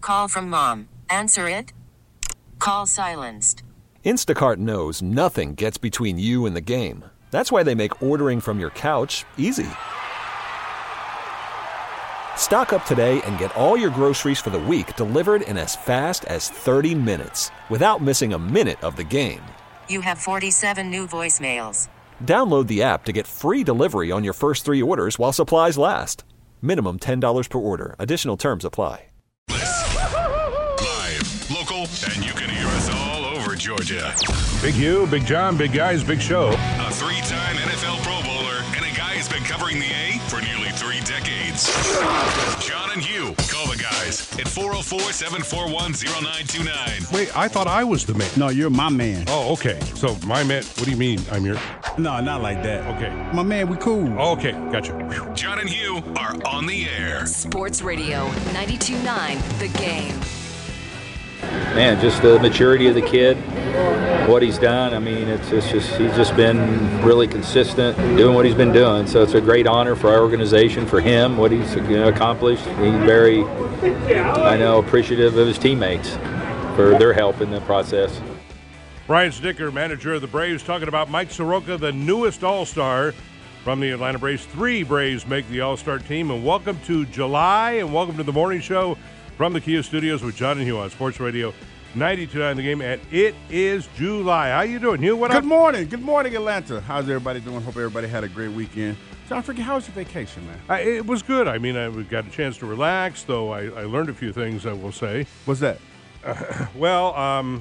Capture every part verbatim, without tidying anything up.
Call from mom. Answer it. Call silenced. Instacart knows nothing gets between you and the game. That's why they make ordering from your couch easy. Stock up today and get all your groceries for the week delivered in as fast as thirty minutes without missing a minute of the game. You have forty-seven new voicemails. Download the app to get free delivery on your first three orders while supplies last. Minimum ten dollars per order. Additional terms apply. Live, local, and you can hear us all over Georgia. Big Hugh, Big John, Big Guys, Big Show. A three-time N F L Pro Bowler and a guy who's been covering the A for nearly three decades. John and Hugh. Call the guys at four oh four, seven four one, oh nine two nine. Wait, I thought I was the man. No, you're my man. Oh, okay. So my man, what do you mean I'm your... No, not like that. Okay. My man, we cool. Oh, okay, gotcha. Whew. John and Hugh are on the air. Sports Radio, ninety-two point nine, The Game. Man, just the maturity of the kid, what he's done. I mean, it's, it's just he's just been really consistent doing what he's been doing. So it's a great honor for our organization, for him, what he's you know, accomplished. He's very, I know, appreciative of his teammates for their help in the process. Brian Snicker, manager of the Braves, talking about Mike Soroka, the newest All-Star from the Atlanta Braves. Three Braves make the All-Star team. And welcome to July, and welcome to the morning show from the Kia Studios with John and Hugh on Sports Radio ninety-two point nine The Game. And it is July. How you doing, Hugh? What Good up? morning. Good morning, Atlanta. How's everybody doing? Hope everybody had a great weekend. John, freaking, how was your vacation, man? I, it was good. I mean, I we got a chance to relax, though I, I learned a few things, I will say. What's that? Uh, well, um,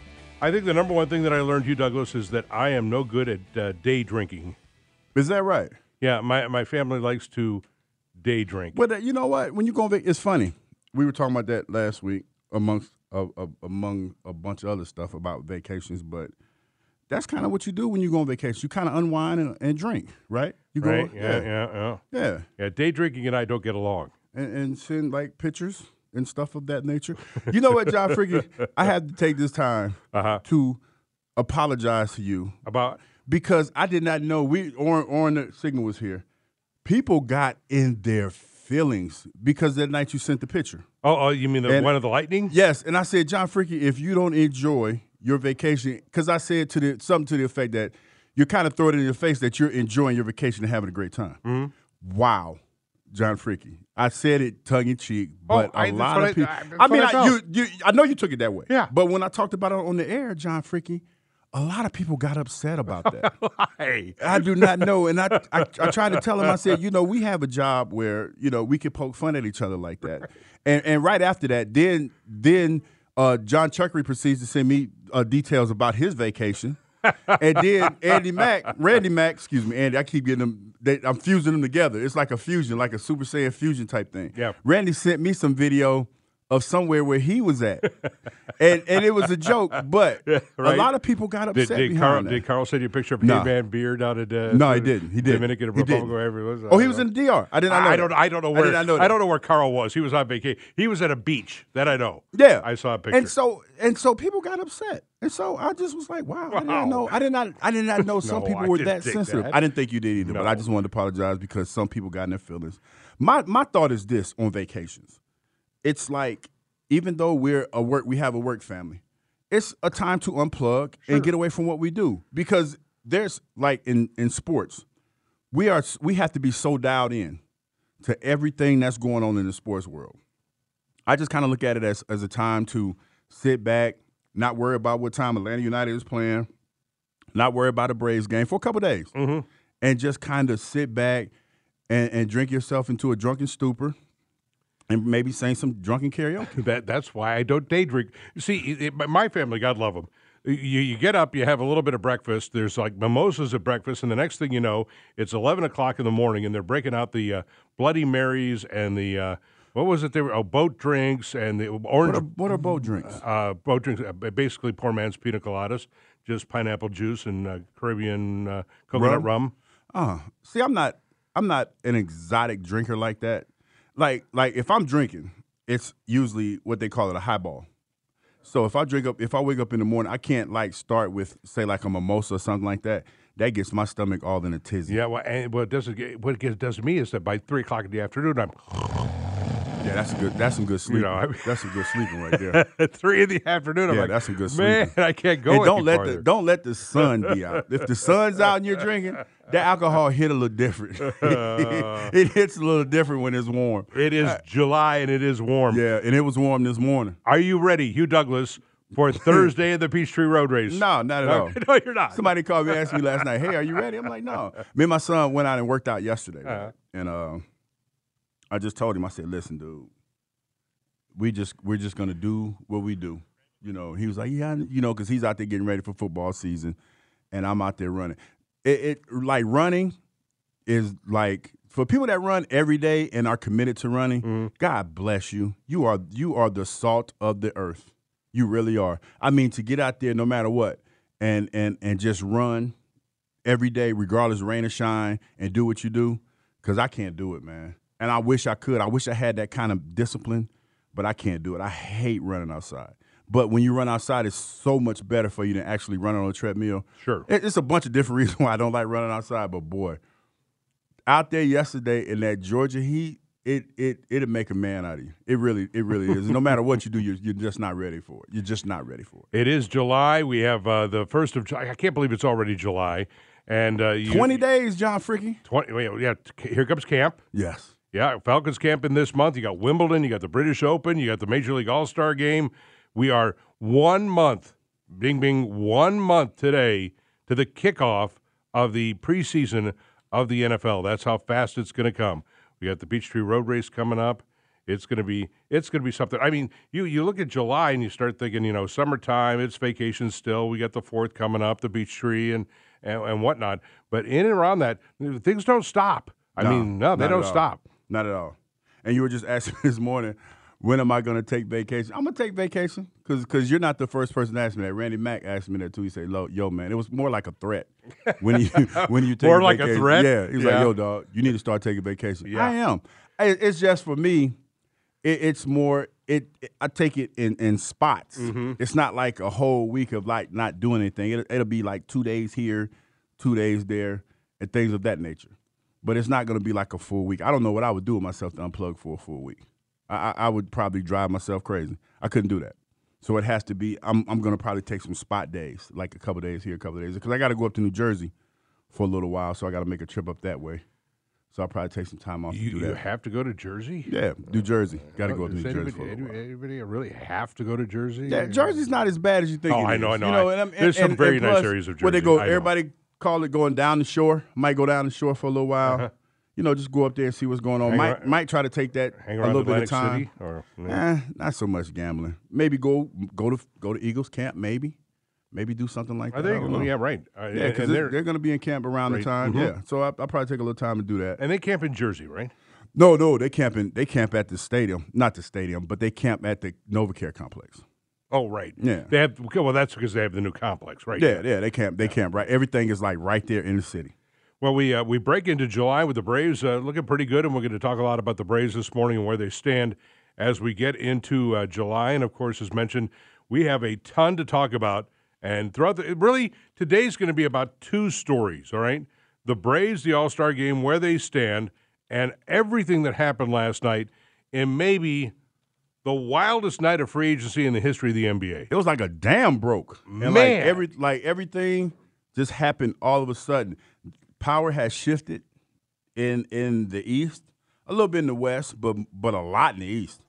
I think the number one thing that I learned, Hugh Douglas, is that I am no good at uh, day drinking. Is that right? Yeah, my, my family likes to day drink. But uh, you know what? When you go on vacation, it's funny. We were talking about that last week amongst uh, uh, among a bunch of other stuff about vacations, but that's kind of what you do when you go on vacation. You kind of unwind and, and drink, right? You go, right? Yeah, yeah, yeah, yeah. Yeah. Yeah, day drinking and I don't get along. And, and send, like, pictures and stuff of that nature. You know what, John Fricke? I had to take this time uh-huh. to apologize to you. About? Because I did not know, we Orin, Orin the Signal was here. People got in their feelings because that night you sent the picture. Oh, oh you mean the and, one of the lightning? Yes, and I said, John Fricke, if you don't enjoy your vacation, because I said to the something to the effect that you're kind of throwing it in your face that you're enjoying your vacation and having a great time. Mm-hmm. Wow, John Fricke. I said it tongue in cheek, but oh, a I, lot of people. I, I mean, I I, you, you, I know you took it that way. Yeah. But when I talked about it on the air, John Fricke, a lot of people got upset about that. Hey. I do not know. And I, I I tried to tell them, I said, you know, we have a job where, you know, we can poke fun at each other like that. Right. And and right after that, then then uh, John Chuckery proceeds to send me uh, details about his vacation. And then Andy Mack, Randy Mack, excuse me, Andy, I keep getting them, they, I'm fusing them together. It's like a fusion, like a Super Saiyan fusion type thing. Yeah. Randy sent me some video of somewhere where he was at. and and it was a joke, but yeah, right? a lot of people got upset did, did behind Carl, that. Did Carl send you a picture of no. Hey-Man Beer down at uh, No, he didn't. He didn't. Dominican Republic, didn't. Wherever it was. Oh, he was in the D R. I did not know I that. don't I don't know where I, did not know that. I don't know where Carl was. He was on vacation. He was at a beach. That I know. Yeah. I saw a picture. And so and so people got upset. And so I just was like, wow, wow. I did not know I did not I did not know some no, people I were didn't that sensitive. That. I didn't think you did either, no. but I just wanted to apologize because some people got in their feelings. My my thought is this on vacations. It's like even though we're a work, we have a work family, it's a time to unplug sure. and get away from what we do. Because there's like in, in sports, we are we have to be so dialed in to everything that's going on in the sports world. I just kind of look at it as, as a time to sit back, not worry about what time Atlanta United is playing, not worry about a Braves game for a couple days, mm-hmm. and just kind of sit back and, and drink yourself into a drunken stupor. And maybe sing some drunken karaoke. That that's why I don't day drink. You see, it, it, my family, God love them. You, you get up, you have a little bit of breakfast. There's like mimosas at breakfast, and the next thing you know, it's eleven o'clock in the morning, and they're breaking out the uh, Bloody Marys and the uh, what was it? They were oh, boat drinks and the orange. What are, what are boat drinks? Uh, boat drinks, uh, basically poor man's pina coladas, just pineapple juice and uh, Caribbean uh, coconut rum. rum. Oh, see, I'm not, I'm not an exotic drinker like that. Like, like if I'm drinking, it's usually what they call it a highball. So if I drink up, if I wake up in the morning, I can't like start with say like a mimosa or something like that. That gets my stomach all in a tizzy. Yeah, well, and what does it get, what it does to me is that by three o'clock in the afternoon, I'm Yeah, that's a good. That's some good sleeping. know, I mean- that's some good sleeping right there. At three in the afternoon, I'm Yeah, like, that's some good man, sleeping. I can't go And any don't let farther. the don't let the sun be out. If the sun's out and you're drinking, that alcohol hit a little different. It hits a little different when it's warm. It is July and it is warm. Yeah, and it was warm this morning. Are you ready, Hugh Douglas, for Thursday of the Peachtree Road Race? No, not at No, all. no, you're not. Somebody called me and asked me last night, "Hey, are you ready?" I'm like, "No." Me and my son went out and worked out yesterday, right? Uh-huh. and uh, I just told him, I said, "Listen, dude, we just we're just gonna do what we do." You know, he was like, "Yeah, you know," because he's out there getting ready for football season, and I'm out there running. It, it like running is like for people that run every day and are committed to running. Mm-hmm. God bless you. You are you are the salt of the earth. You really are. I mean, to get out there no matter what and and and just run every day, regardless of rain or shine, and do what you do, because I can't do it, man. And I wish I could. I wish I had that kind of discipline, but I can't do it. I hate running outside. But when you run outside, it's so much better for you than actually running on a treadmill. Sure. It- It's a bunch of different reasons why I don't like running outside, but boy, out there yesterday in that Georgia heat, it it it'll make a man out of you. It really it really is. No matter what you do, you're you're just not ready for it. You're just not ready for it. It is July. We have uh, the first of July. I can't believe it's already July. And uh, you, Twenty days, John Fricky. twenty. wait, Yeah, t- here comes camp. Yes. Yeah, Falcons camp in this month. You got Wimbledon. You got the British Open. You got the Major League All-Star Game. We are one month, bing, bing, one month today to the kickoff of the preseason of the N F L. That's how fast it's going to come. We got the Peachtree Road Race coming up. It's going to be it's going to be something. I mean, you you look at July and you start thinking, you know, summertime. It's vacation still. We got the fourth coming up, the Peachtree and and, and whatnot. But in and around that, things don't stop. I No, mean, no, they not don't at all. stop. Not at all. And you were just asking me this morning, when am I going to take vacation? I'm going to take vacation because you're not the first person to ask me that. Randy Mack asked me that too. He said, "Lo, yo, man," it was more like a threat when you when you take More a like a vacation. threat? Yeah, he was Yeah. like, "Yo, dog, you need to start taking vacation." Yeah. I am. I- It's just for me. It, it's more. It, it. I take it in in spots. Mm-hmm. It's not like a whole week of like not doing anything. It, it'll be like two days here, two days there, and things of that nature. But it's not going to be like a full week. I don't know what I would do with myself to unplug for a full week. I, I, I would probably drive myself crazy. I couldn't do that. So it has to be, I'm, I'm going to probably take some spot days, like a couple days here, a couple days, because I got to go up to New Jersey for a little while, so I got to make a trip up that way. So I'll probably take some time off You, to do you that. have to go to Jersey? Yeah, New Jersey. Got to go up to Does New Jersey anybody, for a little while. anybody, anybody really have to go to Jersey? Yeah, Jersey's not as bad as you think Oh, it I is. know, I know. You know I- and, I'm- there's some and- very and nice plus, areas of Where they Jersey. go, I know. everybody call it going down the shore. Might go down the shore for a little while. Uh-huh. You know, just go up there and see what's going on. Hang Might around- might try to take that Hang a around little bit Atlantic of time. City? Or, yeah. Eh, not so much gambling. Maybe go go to go to Eagles camp. Maybe, maybe do something like Are that. they? I don't Oh, know. yeah, right. Uh, Yeah, and- because and they're, they're, they're going to be in camp around Right. the time. Mhm. Yeah, so I, I'll probably take a little time to do that. and they camp in Jersey, right? No, no, they camp in, they camp at the stadium, not the stadium, but they camp at the NovaCare complex. Oh, right. Yeah. They have. Well, that's because they have the new complex, right? Yeah, yeah, they camp, they camp right. Everything is like right there in the city. Well, we uh, we break into July with the Braves uh, looking pretty good, and we're going to talk a lot about the Braves this morning and where they stand as we get into uh, July. And of course, as mentioned, we have a ton to talk about. And throughout the really today's going to be about two stories. All right, the Braves, the All-Star Game, where they stand, and everything that happened last night, in maybe the wildest night of free agency in the history of the N B A. It was like a dam broke. And Man. like every like everything just happened all of a sudden. Power has shifted in in the East, a little bit in the West, but but a lot in the East.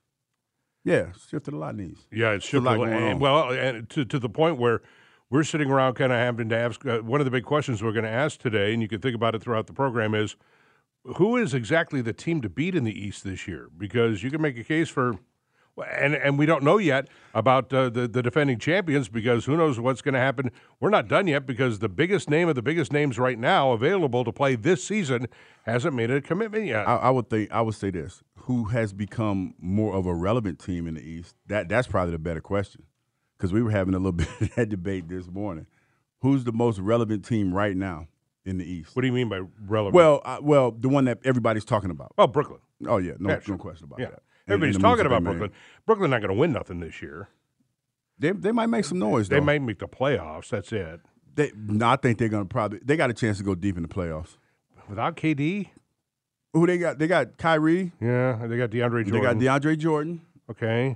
Yeah, shifted a lot in the East. Yeah, it's a shifted. lot a lot. going And, on. well, and to to the point where we're sitting around kind of having to ask uh, one of the big questions we're going to ask today, and you can think about it throughout the program, is who is exactly the team to beat in the East this year? Because you can make a case for, and and we don't know yet about uh, the the defending champions, because who knows what's going to happen. We're not done yet, because the biggest name of the biggest names right now available to play this season hasn't made a commitment yet. I, I would think I would say this: who has become more of a relevant team in the East? That that's probably the better question, because we were having a little bit of that debate this morning. Who's the most relevant team right now in the East? What do you mean by relevant? Well, uh, well, the one that everybody's talking about. oh, Brooklyn. Oh yeah, no, Yeah, sure. no question about Yeah. that. And- Everybody's and the moves talking that about they made. Brooklyn. Brooklyn not going to win nothing this year. They they might make some noise. They though. might make the playoffs. That's it. They, no, I think they're gonna probably. They got a chance to go deep in the playoffs. Without K D, Who they got? They got Kyrie. Yeah, they got DeAndre Jordan. They got DeAndre Jordan. Okay.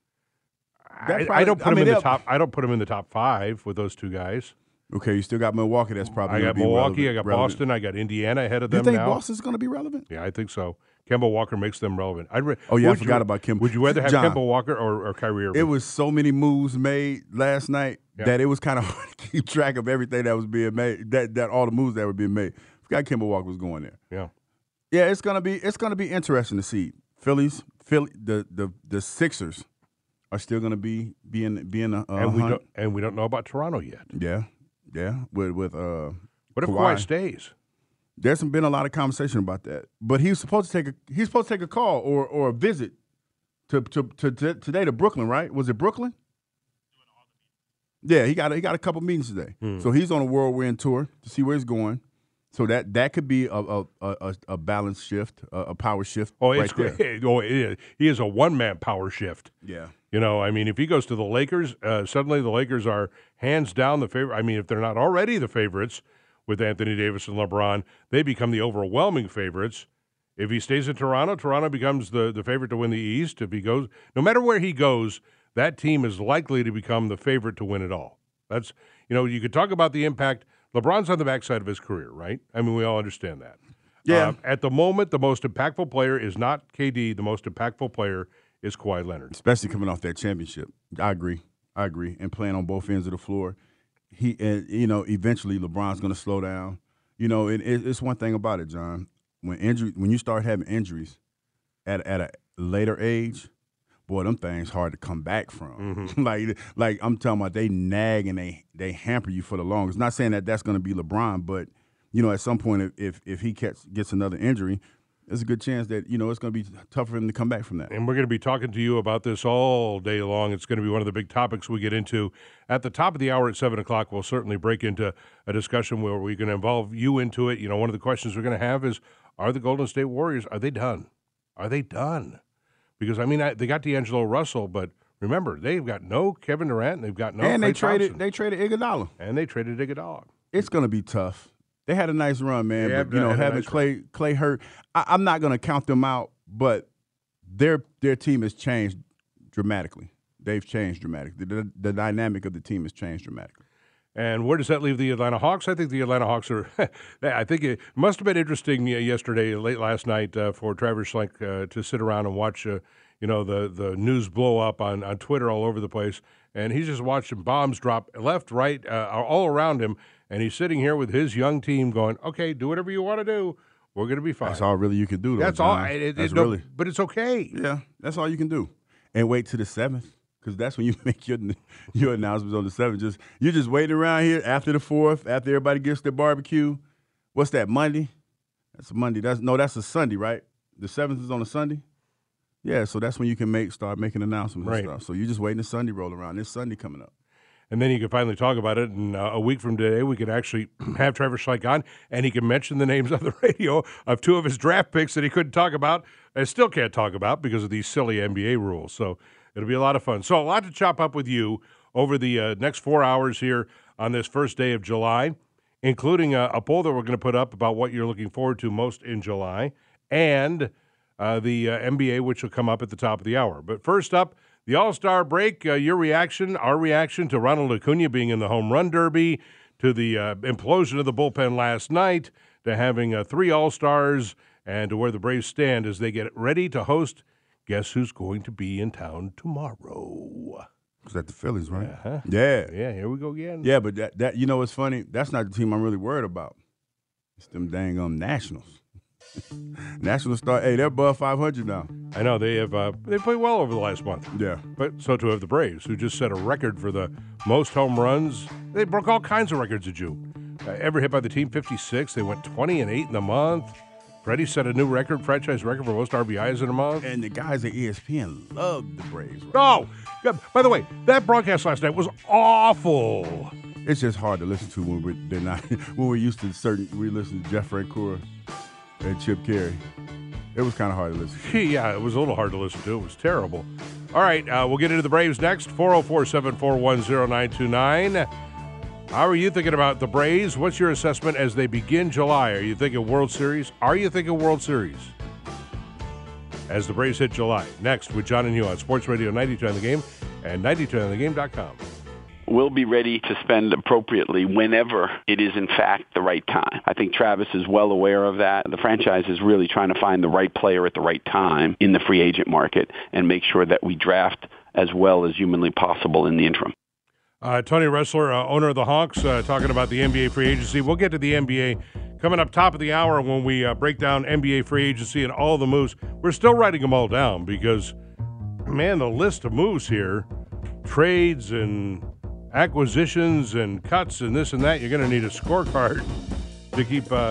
That I, probably- I don't put I him mean, in the they'll- top. I don't put him in the top five with those two guys. Okay, you still got Milwaukee. That's probably I gonna got be Milwaukee. relevant- I got relevant. Boston. I got Indiana ahead of Do you them think now. Boston's going to be relevant? Yeah, I think so. Kemba Walker makes them relevant. I'd re- Oh, yeah, I would forgot you, about Kemba. Would you rather have John, Kemba Walker or, or Kyrie Irving? It was so many moves made last night Yeah. that it was kind of hard to keep track of everything that was being made. That that all the moves that were being made. Forgot Kemba Walker was going there. yeah. Yeah, it's gonna be it's gonna be interesting to see. Phillies, Philly, the the the Sixers are still gonna be being being a, a and we hunt. don't and we don't know about Toronto yet. Yeah, yeah. With with uh, What if Kawhi. Kawhi stays? There's been a lot of conversation about that, but he's supposed to take a he's supposed to take a call or or a visit to to, to, to today to Brooklyn, right? Was it Brooklyn? Yeah, he got a, he got a couple meetings today, Hmm. so he's on a whirlwind tour to see where he's going. So that that could be a a a, a balance shift, a, a power shift. Oh, right it's there. great. Oh, it is. He is a one man power shift. Yeah. You know, I mean, if he goes to the Lakers, uh, suddenly the Lakers are hands down the favorite. I mean, if they're not already the favorites with Anthony Davis and LeBron, they become the overwhelming favorites. If he stays in Toronto, Toronto becomes the, the favorite to win the East. If he goes, no matter where he goes, that team is likely to become the favorite to win it all. That's, you know, you could talk about the impact. LeBron's on the backside of his career, right? I mean, we all understand that. Yeah. Um, at the moment, the most impactful player is not K D. The most impactful player is Kawhi Leonard. Especially coming off that championship. I agree. I agree. And playing on both ends of the floor. He, and, you know, eventually LeBron's going to slow down. You know, it, it, it's one thing about it, John. When injury, when you start having injuries at at a later age, boy, them things hard to come back from. Mm-hmm. like, like I'm talking about, they nag and they they hamper you for the longest. Not saying that that's going to be LeBron, but you know, at some point, if if, if he gets gets another injury, there's a good chance that you know it's going to be tough for him to come back from that. And we're going to be talking to you about this all day long. It's going to be one of the big topics we get into. At the top of the hour at seven o'clock, we'll certainly break into a discussion where we can involve you into it. You know, one of the questions we're going to have is, are the Golden State Warriors, are they done? Are they done? Because, I mean, I, they got D'Angelo Russell, but remember, they've got no Kevin Durant, and they've got no and they Klay traded Thompson. they traded Iguodala. And they traded Iguodala. It's going to be tough. They had a nice run, man. They but have- you know, had a having nice Clay Clay hurt, I, I'm not going to count them out. But their their team has changed dramatically. They've changed dramatically. The, the dynamic of the team has changed dramatically. And where does that leave the Atlanta Hawks? I think the Atlanta Hawks are – I think it must have been interesting yesterday, late last night, uh, for Travis Schlenk uh, to sit around and watch, uh, you know, the, the news blow up on, on Twitter all over the place. And he's just watching bombs drop left, right, uh, all around him. And he's sitting here with his young team going, okay, do whatever you want to do. We're going to be fine. That's all really you can do, though, That's all. John. It, it, That's no, really. But it's okay. Yeah, that's all you can do. And wait till the seventh, because that's when you make your your announcements on the seventh. Just you're just waiting around here after the fourth, after everybody gets their barbecue. What's that, Monday? That's a Monday. That's no, that's a Sunday, right? The seventh is on a Sunday. Yeah, so that's when you can make start making announcements Right. and stuff. So you're just waiting the Sunday roll around. This Sunday coming up. And then you can finally talk about it. And uh, a week from today, we can actually have Trevor Schlenk on, and he can mention the names on the radio of two of his draft picks that he couldn't talk about and still can't talk about because of these silly N B A rules. So it'll be a lot of fun. So a lot to chop up with you over the uh, next four hours here on this first day of July, including a, a poll that we're going to put up about what you're looking forward to most in July, and uh, the uh, N B A, which will come up at the top of the hour. But first up, the All-Star break, uh, your reaction, our reaction to Ronald Acuna being in the home run derby, to the uh, implosion of the bullpen last night, to having uh, three All-Stars, and to where the Braves stand as they get ready to host, guess who's going to be in town tomorrow? Is that the Phillies, right? Uh-huh. Yeah. Yeah, here we go again. Yeah, but that, that you know what's funny? That's not the team I'm really worried about. It's them dang um Nationals. Nationals start, hey, they're above five hundred now. I know, they have uh, they played well over the last month. Yeah. But so too have the Braves, who just set a record for the most home runs. They broke all kinds of records, did you? Uh, ever hit by the team, fifty-six. They went twenty and eight in the month. Freddie set a new record, franchise record for most R B Is in a month. And the guys at E S P N love the Braves. Right? Oh, yeah, by the way, that broadcast last night was awful. It's just hard to listen to when we're they're not when we're used to certain. We listen to Jeff Francoeur and Chip Carey. It was kind of hard to listen to. Yeah, it was a little hard to listen to. It was terrible. All right, uh, we'll get into the Braves next. four oh four, seven four one, oh nine two nine. How are you thinking about the Braves? What's your assessment as they begin July? Are you thinking World Series? Are you thinking World Series? As the Braves hit July. Next with John and Hugh on Sports Radio ninety-two on the Game and ninety-two on the game dot com. We'll be ready to spend appropriately whenever it is, in fact, the right time. I think Travis is well aware of that. The franchise is really trying to find the right player at the right time in the free agent market and make sure that we draft as well as humanly possible in the interim. Uh, Tony Ressler, uh, owner of the Hawks, uh, talking about the N B A free agency. We'll get to the N B A coming up top of the hour when we uh, break down N B A free agency and all the moves. We're still writing them all down because, man, the list of moves here, trades and acquisitions and cuts and this and that, you're going to need a scorecard to keep uh,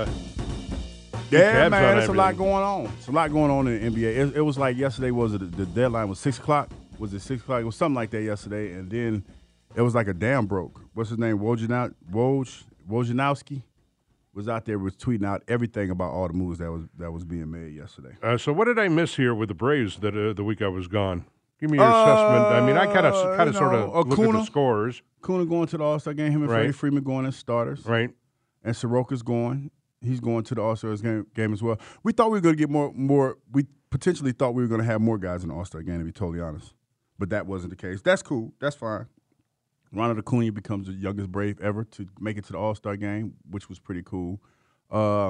Yeah, man, it's a lot going on. It's a lot going on in the N B A. It, it was like yesterday, was it the deadline was six o'clock? Was it six o'clock? It was something like that yesterday, and then it was like a dam broke. What's his name? Wojna- Woj Wojnarowski was out there, was tweeting out everything about all the moves that was that was being made yesterday. Uh, so what did I miss here with the Braves that uh, the week I was gone? Give me your uh, assessment. I mean, I kind of kind of sort of look at the scores. Kuna going to the All-Star game. Him and right. Freddie Freeman going as starters. Right. And Soroka's going. He's going to the All-Star game, game as well. We thought we were going to get more, more. We potentially thought we were going to have more guys in the All-Star game, to be totally honest. But that wasn't the case. That's cool. That's fine. Ronald Acuna becomes the youngest Brave ever to make it to the All-Star game, which was pretty cool. Uh,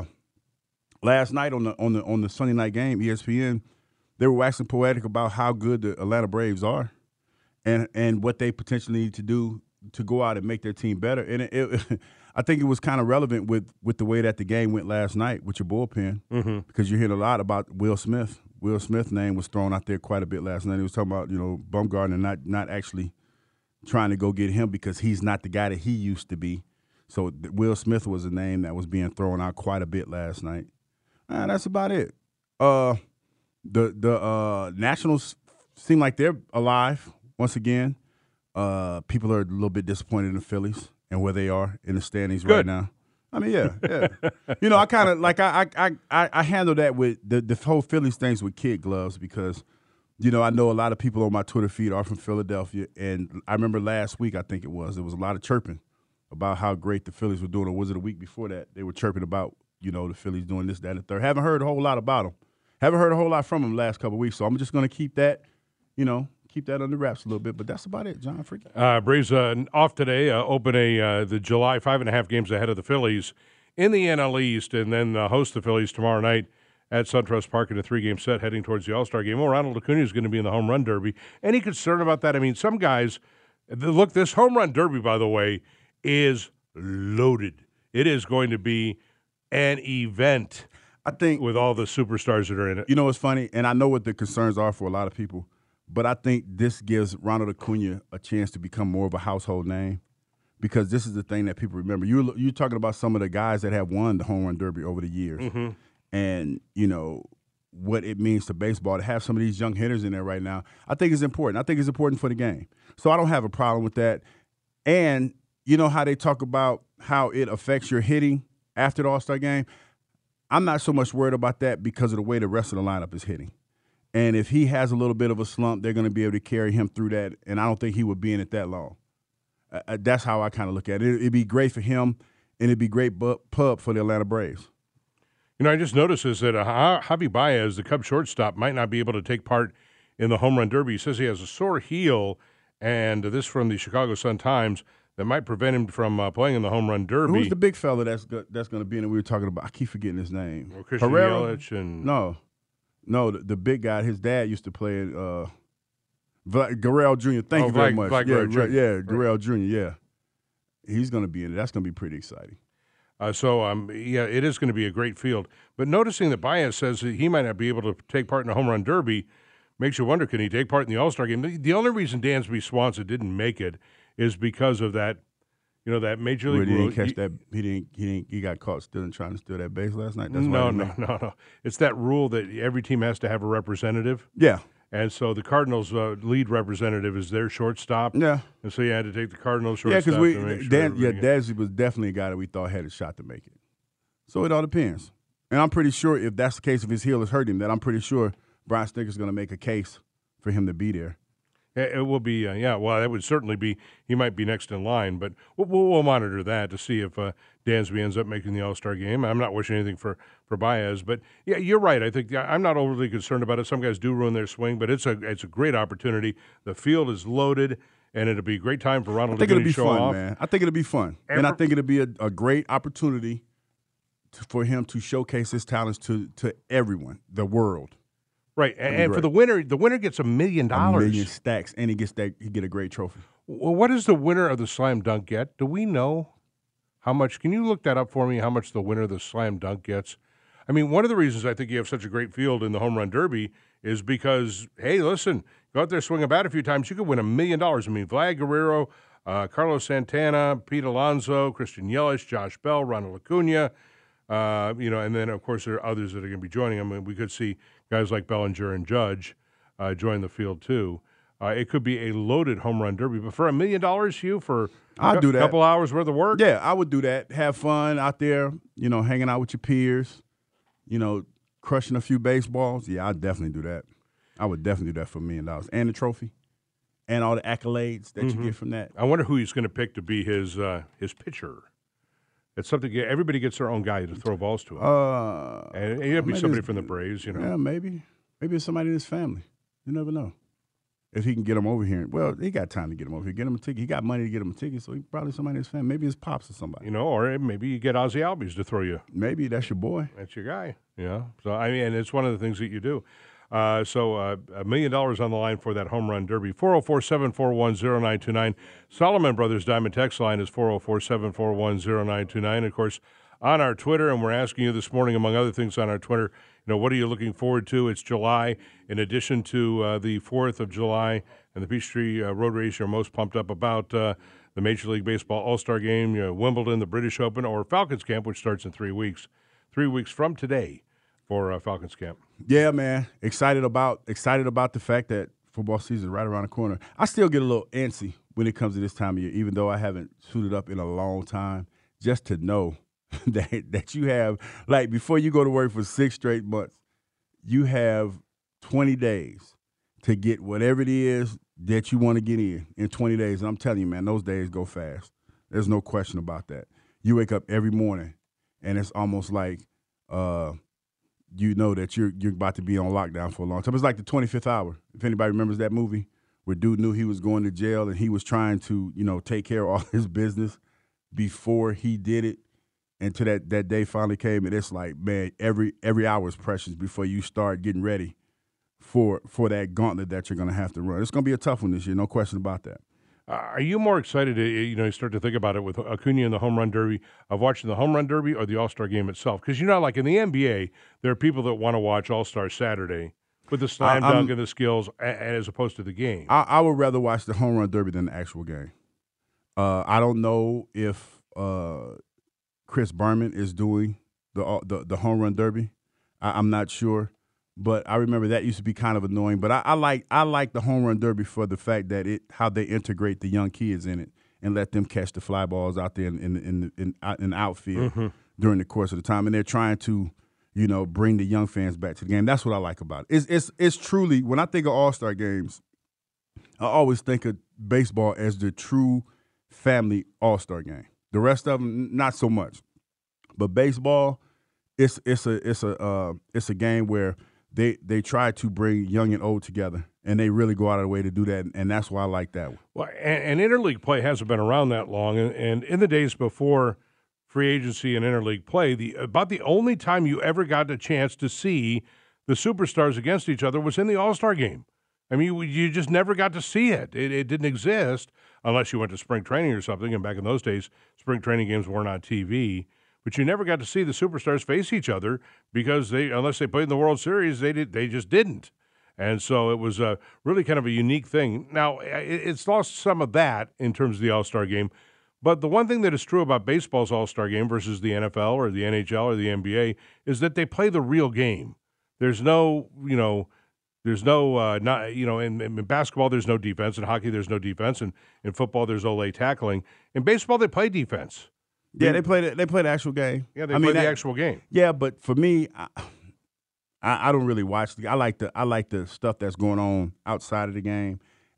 last night on the on the on the Sunday night game, E S P N, they were waxing poetic about how good the Atlanta Braves are, and and what they potentially need to do to go out and make their team better. And it, it, I think it was kind of relevant with with the way that the game went last night with your bullpen, mm-hmm. because you're hearing a lot about Will Smith. Will Smith's name was thrown out there quite a bit last night. He was talking about, you know, Bumgarner not not actually trying to go get him because he's not the guy that he used to be. So Will Smith was a name that was being thrown out quite a bit last night. Uh, that's about it. Uh, the the uh, Nationals seem like they're alive once again. Uh, people are a little bit disappointed in the Phillies and where they are in the standings Good. right now. I mean, yeah, yeah. You know, I kind of like I I I I handle that with the the whole Phillies things with kid gloves because, you know, I know a lot of people on my Twitter feed are from Philadelphia, and I remember last week I think it was there was a lot of chirping about how great the Phillies were doing, or was it a week before that they were chirping about, you know, the Phillies doing this, that, and the third. Haven't heard a whole lot about them. Haven't heard a whole lot from them the last couple of weeks, so I'm just going to keep that, you know, keep that under wraps a little bit. But that's about it, John Freaky. Uh, Braves uh, off today, uh, open a uh, the July five and a half games ahead of the Phillies in the N L East, and then uh, host the Phillies tomorrow night at SunTrust Park in a three-game set heading towards the All-Star game. Well, Ronald Acuna is going to be in the home run derby. Any concern about that? I mean, some guys – look, this home run derby, by the way, is loaded. It is going to be an event, I think, with all the superstars that are in it. You know what's funny? And I know what the concerns are for a lot of people, but I think this gives Ronald Acuna a chance to become more of a household name because this is the thing that people remember. You're, you're talking about some of the guys that have won the home run derby over the years. Mm-hmm. And, you know, what it means to baseball to have some of these young hitters in there right now, I think is important. I think it's important for the game. So I don't have a problem with that. And you know how they talk about how it affects your hitting after the All-Star game? I'm not so much worried about that because of the way the rest of the lineup is hitting. And if he has a little bit of a slump, they're going to be able to carry him through that, and I don't think he would be in it that long. Uh, that's how I kind of look at it. It'd be great for him, and it'd be great bu- pub for the Atlanta Braves. You know, I just noticed is that uh, Javi Baez, the Cubs shortstop, might not be able to take part in the home run derby. He says he has a sore heel, and this from the Chicago Sun-Times, that might prevent him from uh, playing in the home run derby. Who's the big fella that's go- that's going to be in it? We were talking about. I keep forgetting his name. Well, Christian Herrera? Yelich and no, no, the, the big guy. His dad used to play in uh, Vla- Guerrero Junior Thank oh, you very Vlad, much. Vlad yeah, Guerrero Junior yeah, Guerrero Junior Yeah, he's going to be in it. That's going to be pretty exciting. Uh, so, um, yeah, it is going to be a great field. But noticing that Baez says that he might not be able to take part in the home run derby makes you wonder, can he take part in the All-Star game? The, the only reason Dansby Swanson didn't make it is because of that, you know, that Major League Where he rule. didn't catch that. He didn't. He didn't. He got caught stealing, trying to steal that base last night. That's no, why no, no, no. It's that rule that every team has to have a representative. Yeah. And so the Cardinals' uh, lead representative is their shortstop. Yeah. And so you had to take the Cardinals Yeah, shortstop because we to make sure Dan, yeah, everybody- Dansby was definitely a guy that we thought had a shot to make it. So it all depends. And I'm pretty sure if that's the case, if his heel is hurting, that I'm pretty sure Brian Snitker's going to make a case for him to be there. It, it will be, uh, yeah, well, that would certainly be, he might be next in line, but we'll, we'll, we'll monitor that to see if uh, Dansby ends up making the All-Star game. I'm not wishing anything for, for Baez, but yeah, you're right. I think I'm not overly concerned about it. Some guys do ruin their swing, but it's a it's a great opportunity. The field is loaded, and it'll be a great time for Ronald I think to it'll be show fun, off. man. I think it'll be fun, Ever- and I think it'll be a, a great opportunity to, for him to showcase his talents to to everyone, the world. Right, and, be and for great. the winner, the winner gets a million A dollars. million stacks, and he gets that he get a great trophy. Well, what does the winner of the slam dunk get? Do we know how much? Can you look that up for me? How much the winner of the slam dunk gets? I mean, one of the reasons I think you have such a great field in the home run derby is because, hey, listen, go out there, swing a bat a few times, you could win a million dollars. I mean, Vlad Guerrero, uh, Carlos Santana, Pete Alonso, Christian Yelich, Josh Bell, Ronald Acuna, uh, you know, and then of course there are others that are going to be joining them. I mean, we could see guys like Bellinger and Judge uh, join the field too. Uh, it could be a loaded home run derby, but for a million dollars, you for I'll a do that. couple hours worth of work. Yeah, I would do that. Have fun out there, you know, hanging out with your peers, you know, crushing a few baseballs. Yeah, I'd definitely do that. I would definitely do that for a million dollars. And the trophy and all the accolades that Mm-hmm. you get from that. I wonder who he's going to pick to be his uh, his pitcher. It's something. Everybody gets their own guy to throw balls to him, Uh, and it'd be maybe somebody it's- from the Braves, you know. Yeah, maybe. Maybe it's somebody in his family. You never know. If he can get him over here. Well, he got time to get him over here. Get him a ticket. He got money to get him a ticket, so he probably somebody in his family. Maybe his pops or somebody. You know, or maybe you get Ozzy Albies to throw you. Maybe that's your boy. That's your guy. Yeah. So I mean, and it's one of the things that you do. Uh, so uh, a million dollars on the line for that home run derby. four oh four, seven four one, oh nine two nine. Solomon Brothers Diamond text line is four oh four, seven four one, oh nine two nine. Of course, on our Twitter, and we're asking you this morning, among other things on our Twitter, you know, what are you looking forward to? It's July. In addition to uh, the fourth of July and the Peachtree uh, Road Race, you're most pumped up about uh, the Major League Baseball All-Star Game, you know, Wimbledon, the British Open, or Falcons Camp, which starts in three weeks. Three weeks from today for uh, Falcons Camp. Yeah, man. Excited about excited about the fact that football season is right around the corner. I still get a little antsy when it comes to this time of year, even though I haven't suited up in a long time, just to know that that you have, like, before you go to work for six straight months, you have twenty days to get whatever it is that you want to get in in twenty days. And I'm telling you, man, those days go fast. There's no question about that. You wake up every morning, and it's almost like uh, you know that you're you're about to be on lockdown for a long time. It's like the twenty-fifth hour. If anybody remembers that movie where dude knew he was going to jail and he was trying to, you know, take care of all his business before he did it. Until that, that day finally came, and it's like, man, every every hour is precious before you start getting ready for for that gauntlet that you're going to have to run. It's going to be a tough one this year, no question about that. Uh, are you more excited, to, you know, you start to think about it with Acuna and the home run derby, of watching the home run derby or the All-Star game itself? Because, you know, like in the N B A, there are people that want to watch All-Star Saturday with the slam I, dunk and the skills a, as opposed to the game. I, I would rather watch the home run derby than the actual game. Uh, I don't know if uh, Chris Berman is doing the uh, the, the home run derby. I, I'm not sure. But I remember that used to be kind of annoying. But I, I like I like the home run derby for the fact that it how they integrate the young kids in it and let them catch the fly balls out there in in in, in, in the outfield mm-hmm. during the course of the time. And they're trying to, you know, bring the young fans back to the game. That's what I like about it. It's it's it's truly, when I think of All-Star games, I always think of baseball as the true family All-Star game. The rest of them, not so much. But baseball, it's it's a it's a uh, it's a game where They they try to bring young and old together, and they really go out of their way to do that, and that's why I like that one. Well, and, and interleague play hasn't been around that long, and, and in the days before free agency and interleague play, the about the only time you ever got a chance to see the superstars against each other was in the All-Star game. I mean, you, you just never got to see it. it. It didn't exist unless you went to spring training or something, and back in those days, spring training games weren't on T V. But you never got to see the superstars face each other because they, unless they played in the World Series, they did, they just didn't. And so it was a really kind of a unique thing. Now, it's lost some of that in terms of the All-Star game. But the one thing that is true about baseball's All-Star game versus the N F L or the N H L or the N B A is that they play the real game. There's no, you know, there's no, uh, not, you know, in, in basketball, there's no defense. In hockey, there's no defense. And in football, there's Olay tackling. In baseball, they play defense. Yeah, they play the, they play the actual game. Yeah, they I play mean, the that, actual game. Yeah, but for me, I, I, I don't really watch the. I like the I like the stuff that's going on outside of the game,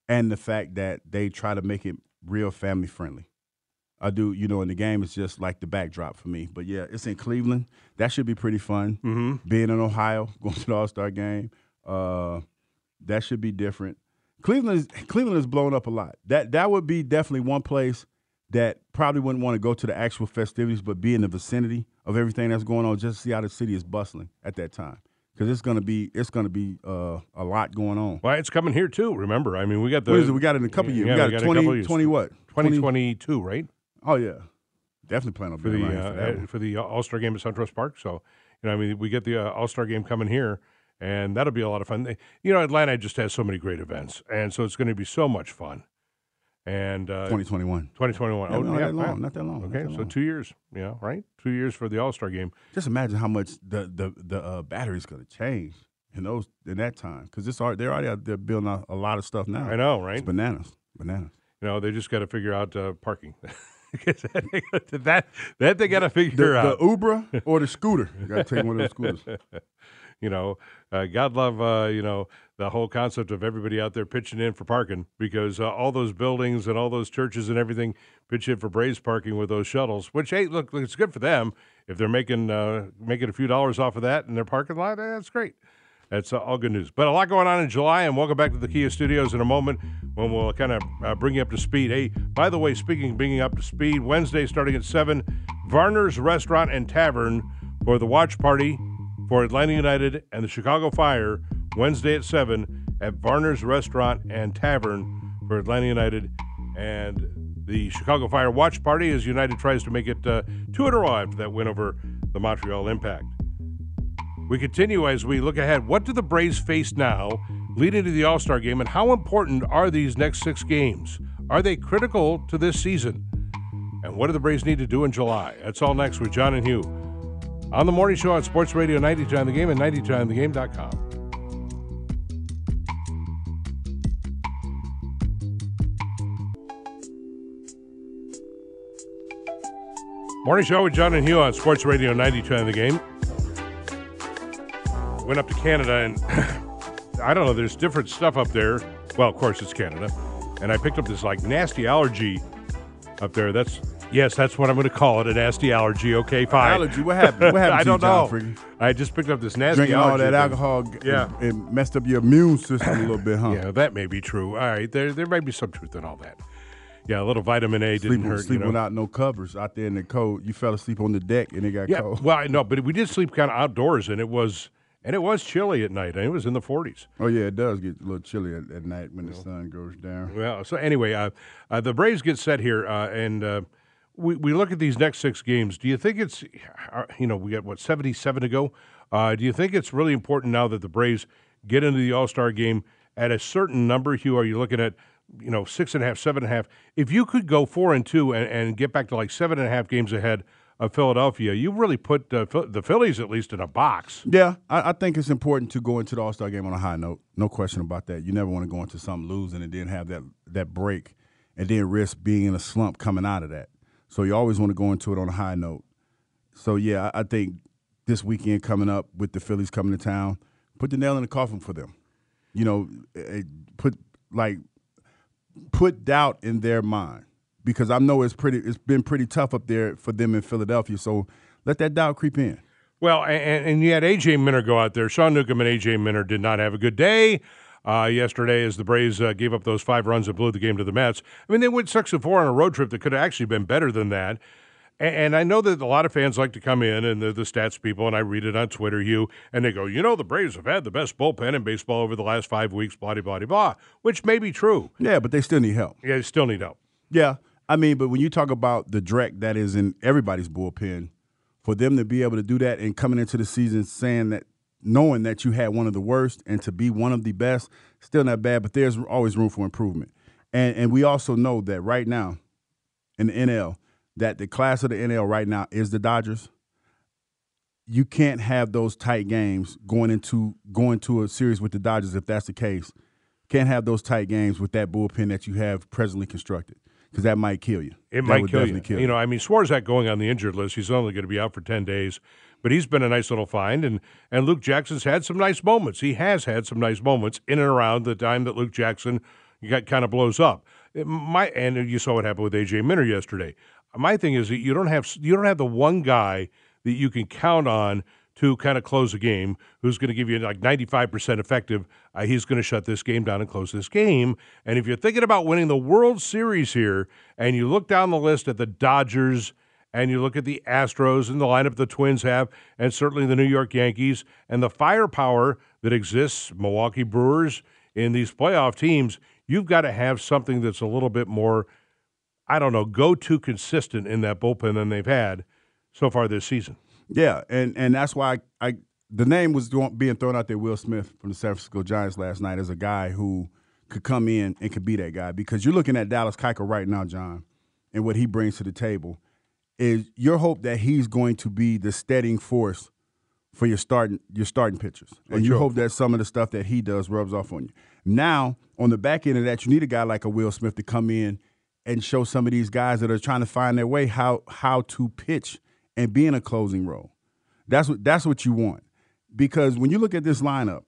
and the fact that they try to make it real family friendly. I do, you know, in the game, it's just like the backdrop for me. But, yeah, it's in Cleveland. That should be pretty fun. Mm-hmm. Being in Ohio, going to the All-Star game, uh, that should be different. Cleveland is, Cleveland is blown up a lot. That that would be definitely one place that probably wouldn't want to go to the actual festivities, but be in the vicinity of everything that's going on, just to see how the city is bustling at that time. Because it's gonna be it's gonna be uh, a lot going on. Well, it's coming here too. Remember, I mean, we got the what is it? We got it in a couple yeah, years. Yeah, we got, we got twenty, a couple years. twenty what? Twenty twenty two, right? Oh yeah, definitely plan on for being the around uh, for that one. for the All Star game at SunTrust Park. So, you know, I mean, we get the uh, All Star game coming here, and that'll be a lot of fun. You know, Atlanta just has so many great events, and so it's going to be so much fun. And uh, twenty twenty-one. twenty twenty-one. Yeah, Oh, not yeah, that long. right. Not that long. Okay, not that so long. two years. Yeah, right. Two years for the All Star game. Just imagine how much the the the uh, battery's going to change in those in that time, because it's already, they're already out there building a, a lot of stuff now. I know, right? It's bananas, bananas. You know, they just got to figure out uh, parking. that that they got to figure The, out. the Uber or the scooter. You got to take one of those scooters. You know, uh, God love, uh, you know, the whole concept of everybody out there pitching in for parking, because uh, all those buildings and all those churches and everything pitch in for Braves parking with those shuttles, which, hey, look, it's good for them. If they're making uh, making a few dollars off of that in their parking lot, eh, that's great. That's uh, all good news. But a lot going on in July, and welcome back to the Kia Studios in a moment when we'll kind of uh, bring you up to speed. Hey, by the way, speaking of bringing up to speed, Wednesday starting at seven, Varner's Restaurant and Tavern for the watch party for Atlanta United and the Chicago Fire, Wednesday at seven at Varner's Restaurant and Tavern for Atlanta United and the Chicago Fire watch party as United tries to make it uh, two in a row after that win over the Montreal Impact. We continue as we look ahead. What do the Braves face now leading to the All-Star game, and how important are these next six games? Are they critical to this season? And what do the Braves need to do in July? That's all next with John and Hugh on the morning show on Sports Radio ninety-two on the game and ninety-two on the game dot com. Morning show with John and Hugh on Sports Radio ninety-two on the game. Went up to Canada, and I don't know, there's different stuff up there. Well, of course, it's Canada. And I picked up this, like, nasty allergy up there. That's, yes, that's what I'm going to call it, a nasty allergy. Okay, fine. Allergy? What happened? What happened I to don't you, John know. Friggy? I just picked up this nasty Drinking allergy. all that thing. alcohol Yeah. it, it messed up your immune system a little bit, huh? Yeah, that may be true. All right, there there may be some truth in all that. Yeah, a little vitamin A didn't Sleeping, hurt. sleeping you know. without no covers out there in the cold. You fell asleep on the deck and it got Yeah, cold. well, I know, but we did sleep kind of outdoors, and it was and it was chilly at night, and it was in the forties. Oh, yeah, it does get a little chilly at, at night when the sun goes down. Well, so anyway, uh, uh, the Braves get set here, uh, and uh, we we look at these next six games. Do you think it's, uh, you know, we got what seventy-seven to go? Uh, do you think it's really important now that the Braves get into the All-Star game at a certain number? Hugh, are you looking at, you know, six and a half, seven and a half? If you could go four and two and, and get back to like seven and a half games ahead of Philadelphia, you really put uh, the Phillies at least in a box. Yeah, I, I think it's important to go into the All-Star game on a high note. No question about that. You never want to go into something losing and then have that, that break and then risk being in a slump coming out of that. So you always want to go into it on a high note. So, yeah, I, I think this weekend coming up with the Phillies coming to town, put the nail in the coffin for them. You know, it, put like put doubt in their mind, because I know it's pretty. It's been pretty tough up there for them in Philadelphia. So let that doubt creep in. Well, and, and you had A J Minter go out there. Sean Newcomb and A J Minter did not have a good day uh, yesterday as the Braves uh, gave up those five runs and blew the game to the Mets. I mean, they went six and four on a road trip that could have actually been better than that. And, and I know that a lot of fans like to come in, and they're the stats people, and I read it on Twitter, Hugh, and they go, you know, the Braves have had the best bullpen in baseball over the last five weeks, blah, blah, blah, blah, which may be true. Yeah, but they still need help. Yeah, they still need help. Yeah, I mean, but when you talk about the dreck that is in everybody's bullpen, for them to be able to do that and coming into the season saying that, knowing that you had one of the worst and to be one of the best, still not bad, but there's always room for improvement. And and we also know that right now in the N L, that the class of the N L right now is the Dodgers. You can't have those tight games going into going to a series with the Dodgers if that's the case. Can't have those tight games with that bullpen that you have presently constructed, because that might kill you. It that might would kill you. definitely kill you know, I mean, Swarzak going on the injured list, he's only going to be out for ten days, but he's been a nice little find, and, and Luke Jackson's had some nice moments. He has had some nice moments in and around the time that Luke Jackson, you got kind of blows up. It, my and you saw what happened with A J Minter yesterday. My thing is that you don't have you don't have the one guy that you can count on to kind of close a game, who's going to give you like ninety-five percent effective. Uh, he's going to shut this game down and close this game. And if you're thinking about winning the World Series here, and you look down the list at the Dodgers, and you look at the Astros and the lineup the Twins have, and certainly the New York Yankees, and the firepower that exists, Milwaukee Brewers, in these playoff teams, you've got to have something that's a little bit more, I don't know, go-to consistent in that bullpen than they've had so far this season. Yeah, and, and that's why I, I the name was being thrown out there, Will Smith from the San Francisco Giants last night, as a guy who could come in and could be that guy. Because you're looking at Dallas Keuchel right now, John, and what he brings to the table is your hope that he's going to be the steadying force for your starting your starting pitchers. And you hope that some of the stuff that he does rubs off on you. Now, on the back end of that, you need a guy like a Will Smith to come in and show some of these guys that are trying to find their way how how to pitch and be in a closing role. That's what that's what you want. Because when you look at this lineup,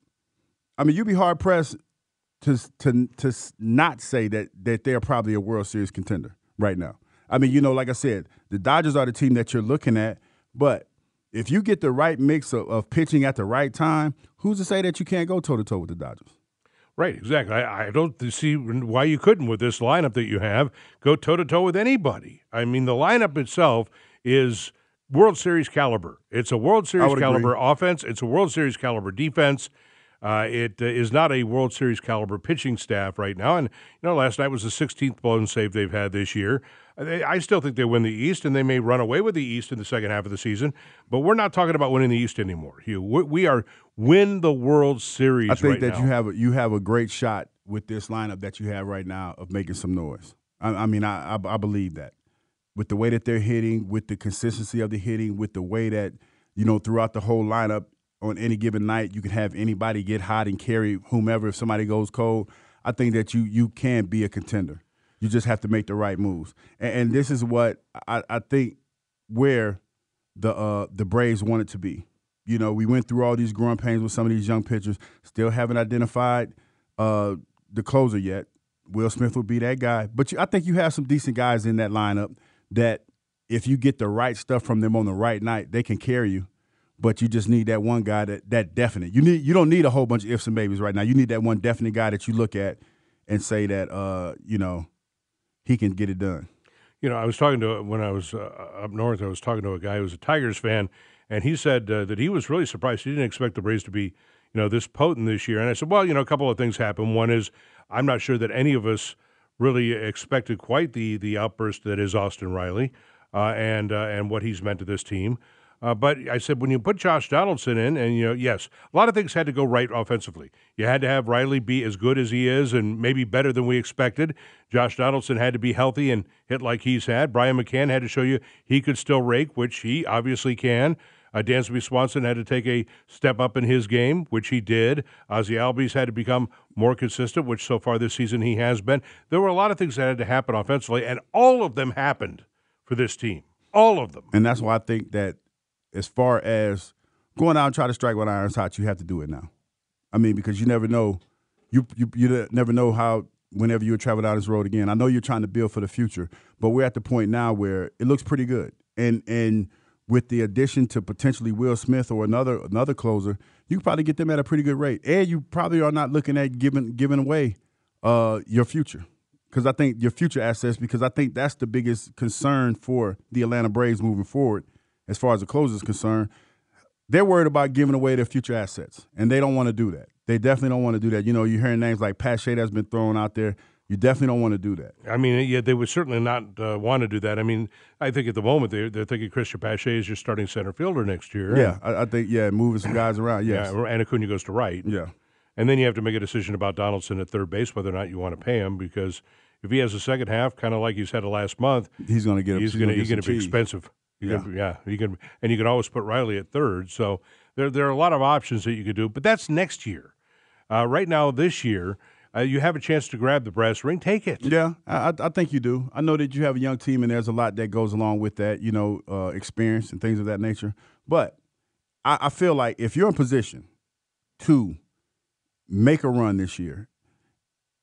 I mean, you'd be hard pressed to to to not say that that they're probably a World Series contender right now. I mean, you know, like I said, the Dodgers are the team that you're looking at, but if you get the right mix of, of pitching at the right time, who's to say that you can't go toe-to-toe with the Dodgers? Right, exactly. I, I don't see why you couldn't, with this lineup that you have, go toe-to-toe with anybody. I mean, the lineup itself is World Series caliber. It's a World Series caliber agree. offense. It's a World Series caliber defense. Uh, it uh, is not a World Series caliber pitching staff right now. And, you know, last night was the sixteenth blown save they've had this year. They, I still think they win the East, and they may run away with the East in the second half of the season. But we're not talking about winning the East anymore, Hugh. We, we are win the World Series. I think right that now. you have a, you have a great shot with this lineup that you have right now of making some noise. I, I mean, I, I I believe that with the way that they're hitting, with the consistency of the hitting, with the way that, you know, throughout the whole lineup on any given night, you can have anybody get hot and carry whomever if somebody goes cold. I think that you you can be a contender. You just have to make the right moves. And, and this is what I, I think where the uh, the Braves want it to be. You know, we went through all these growing pains with some of these young pitchers. Still haven't identified uh, the closer yet. Will Smith will be that guy. But you, I think you have some decent guys in that lineup that if you get the right stuff from them on the right night, they can carry you. But you just need that one guy that that definite. You need you don't need a whole bunch of ifs and maybes right now. You need that one definite guy that you look at and say that uh, you know, he can get it done. You know, I was talking to when I was uh, up north. I was talking to a guy who was a Tigers fan, and he said uh, that he was really surprised. He didn't expect the Braves to be, you know, this potent this year. And I said, well, you know, a couple of things happened. One is I'm not sure that any of us really expected quite the the outburst that is Austin Riley uh, and uh, and what he's meant to this team. Uh, but I said, when you put Josh Donaldson in, and, you know, yes, a lot of things had to go right offensively. You had to have Riley be as good as he is and maybe better than we expected. Josh Donaldson had to be healthy and hit like he's had. Brian McCann had to show you he could still rake, which he obviously can. Uh, Dansby Swanson had to take a step up in his game, which he did. Ozzie Albies had to become more consistent, which so far this season he has been. There were a lot of things that had to happen offensively, and all of them happened for this team. All of them. And that's why I think that as far as going out and try to strike when iron's hot, you have to do it now. I mean, because you never know. You you you never know how whenever you travel down this road again. I know you're trying to build for the future, but we're at the point now where it looks pretty good. And and with the addition to potentially Will Smith or another another closer, you can probably get them at a pretty good rate. And you probably are not looking at giving giving away uh, your future. Because I think your future assets, because I think that's the biggest concern for the Atlanta Braves moving forward. As far as the closer is concerned, they're worried about giving away their future assets, and they don't want to do that. They definitely don't want to do that. You know, you're hearing names like Pat Shea that's been thrown out there. You definitely don't want to do that. I mean, yeah, they would certainly not uh, want to do that. I mean, I think at the moment they're, they're thinking Christian Pache is your starting center fielder next year. Yeah, I, I think, yeah, moving some guys around, yes. Yeah, and Acuna goes to right. Yeah. And then you have to make a decision about Donaldson at third base, whether or not you want to pay him, because if he has a second half, kind of like he's had a last month, he's going to get. He's going to be expensive. You yeah, can, yeah. You can, and you can always put Riley at third. So there, there are a lot of options that you could do, but that's next year. Uh, right now, this year, uh, you have a chance to grab the brass ring. Take it. Yeah, I, I think you do. I know that you have a young team, and there's a lot that goes along with that. You know, uh, experience and things of that nature. But I, I feel like if you're in position to make a run this year,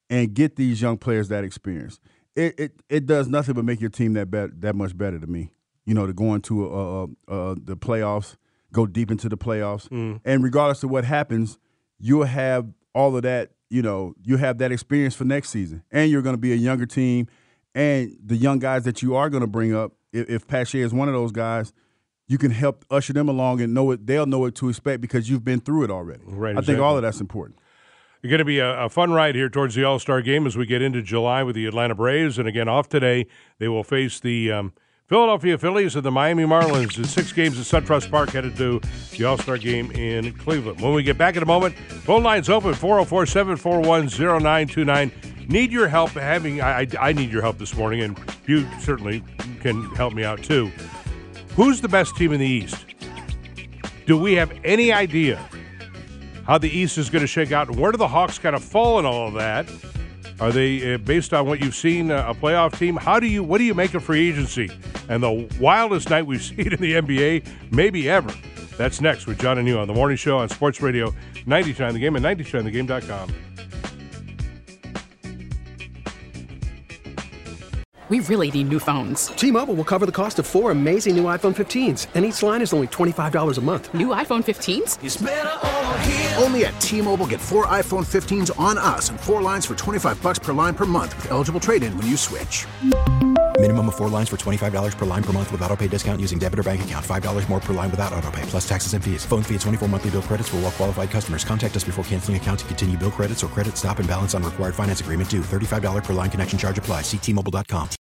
and get these young players that experience. It it, it does nothing but make your team that bet, that much better to me. You know, to go into uh, uh, the playoffs, go deep into the playoffs, mm. and regardless of what happens, you'll have all of that. You know, you have that experience for next season, and you're going to be a younger team, and the young guys that you are going to bring up, if, if Pache is one of those guys, you can help usher them along and know it. They'll know what to expect because you've been through it already. Right, I exactly. think all of that's important. It's going to be a, a fun ride here towards the All-Star game as we get into July with the Atlanta Braves, and again, off today, they will face the um, Philadelphia Phillies and the Miami Marlins in six games at SunTrust Park, headed to the All-Star game in Cleveland. When we get back in a moment, phone lines open, four oh four, seven four one, oh nine two nine. Need your help having, I, I, I need your help this morning, and you certainly can help me out too. Who's the best team in the East? Do we have any idea how the East is going to shake out? And where do the Hawks kind of fall in all of that? Are they, uh, based on what you've seen, uh, a playoff team? How do you, what do you make of free agency and the wildest night we've seen in the N B A, maybe ever? That's next with John and you on the morning show on Sports Radio ninety-nine The Game and ninety-nine the game dot com. We really need new phones. T-Mobile will cover the cost of four amazing new iPhone fifteens, and each line is only twenty-five dollars a month. New iPhone fifteens? It's better over here. Only at T-Mobile, get four iPhone fifteens on us and four lines for twenty-five dollars per line per month with eligible trade-in when you switch. Minimum of four lines for twenty-five dollars per line per month with autopay discount using debit or bank account. five dollars more per line without autopay, plus taxes and fees. Phone fee at twenty-four monthly bill credits for well-qualified customers. Contact us before canceling account to continue bill credits or credit stop and balance on required finance agreement due. thirty-five dollars per line connection charge applies. See T Mobile dot com.